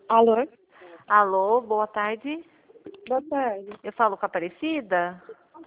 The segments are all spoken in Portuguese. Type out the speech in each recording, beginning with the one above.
Alô? Alô, boa tarde. Boa tarde. Eu falo com a Aparecida?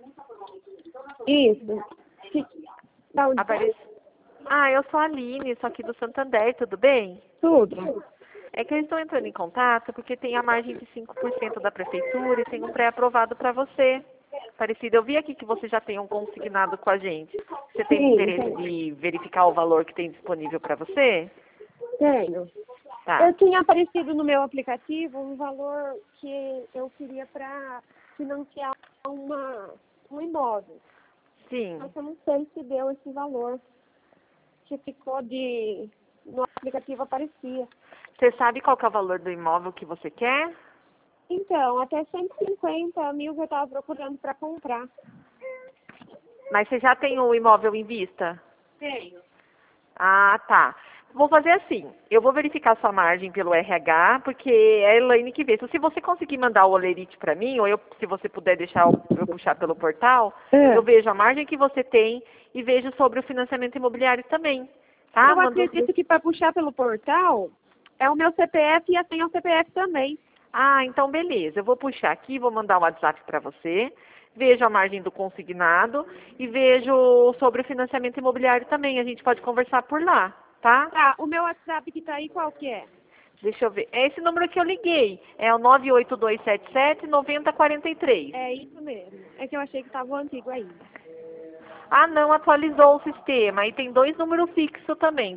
Isso. Da onde? Eu sou a Aline, sou aqui do Santander, tudo bem? Tudo. É que eu estou entrando em contato porque tem a margem de 5% da prefeitura e tem um pré-aprovado para você. Aparecida, eu vi aqui que você já tem um consignado com a gente. Você tem Sim, interesse de verificar o valor que tem disponível para você? tenho. Tá. Eu tinha aparecido no meu aplicativo um valor que eu queria para financiar um imóvel. Sim. Mas eu não sei se deu esse valor que ficou no aplicativo aparecia. Você sabe qual que é o valor do imóvel que você quer? Então, até 150 mil que eu estava procurando para comprar. Mas você já tem o imóvel em vista? Tenho. Ah, tá. Vou fazer assim. Eu vou verificar sua margem pelo RH, porque é a Elaine que vê. Então, se você conseguir mandar o olerite para mim, ou se você puder deixar eu puxar pelo portal, eu vejo a margem que você tem e vejo sobre o financiamento imobiliário também. Tá? Eu acredito que para puxar pelo portal é o meu CPF e a senha é o CPF também. Ah, então beleza. Eu vou puxar aqui, vou mandar um WhatsApp para você. Vejo a margem do consignado e vejo sobre o financiamento imobiliário também. A gente pode conversar por lá, tá? Tá, o meu WhatsApp que tá aí, qual que é? Deixa eu ver. É esse número que eu liguei. É o 98277-9043. É isso mesmo. É que eu achei que tava o antigo ainda. Ah, não, atualizou o sistema. E tem dois números fixos também.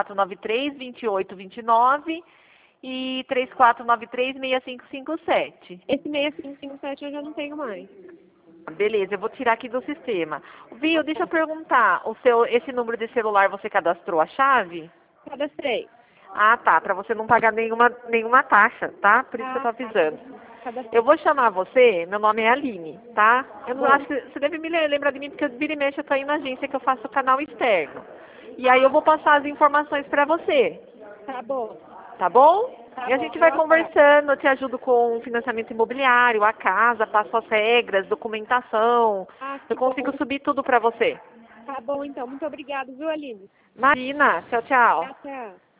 3493-2829 e 3493-6557. Esse 6557 eu já não tenho mais. Beleza, eu vou tirar aqui do sistema. Viu, deixa eu perguntar. Esse número de celular você cadastrou a chave? Cadastrei. Ah, tá. Para você não pagar nenhuma taxa, tá? Por isso que eu tô avisando. Eu vou chamar você, meu nome é Aline, tá? Eu não acho que você deve me lembrar de mim, porque eu vira e mexe, eu tô aí na agência que eu faço o canal externo. E aí eu vou passar as informações para você, Tá bom. tá bom? Tá E a bom, gente eu vai aguardo. conversando, eu te ajudo com o financiamento imobiliário, a casa, passo as regras, documentação. Ah, Eu que consigo bom. subir tudo para você. Tá bom, então. Muito obrigada, viu, Aline? Marina, tchau, tchau. Tchau, tchau.